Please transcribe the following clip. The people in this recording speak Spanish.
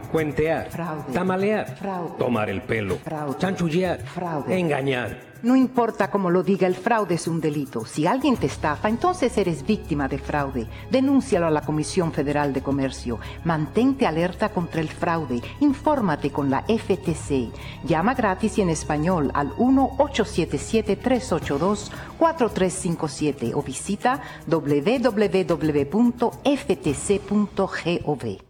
cuentear, Fraude. tamalear, Fraude. tomar el pelo, Fraude. chanchullear, Fraude. engañar. No importa cómo lo diga, el fraude es un delito. Si alguien te estafa, entonces eres víctima de fraude. Denúncialo a la Comisión Federal de Comercio. Mantente alerta contra el fraude. Infórmate con la FTC. Llama gratis y en español al 1-877-382-4357 o visita www.ftc.gov.